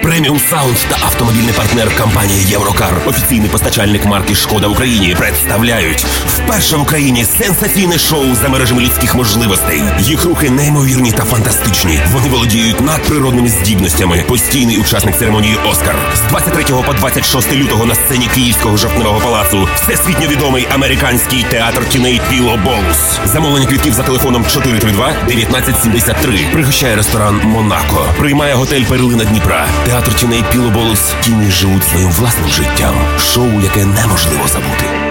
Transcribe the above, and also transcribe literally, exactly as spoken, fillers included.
Преміум Саунд та автомобільний партнер компанія Єврокар, офіційний постачальник марки «Шкода» в Україні, представляють вперше в Україні сенсаційне шоу за межами людських можливостей. Їх рухи неймовірні та фантастичні. Вони володіють надприродними здібностями. Постійний учасник церемонії «Оскар». З двадцять третього по двадцять шосте лютого на сцені Київського жовтневого палацу всесвітньо відомий американський театр тіней Піло Болус. Замовлення квитків за телефоном чотири три два дев'ятнадцять сімдесят три. Пригощає ресторан «Монако». Приймає готель «Перлина Дніпра». Театр тіней Піло Болус. Тіні живуть своїм власним життям. Шоу, яке неможливо забути.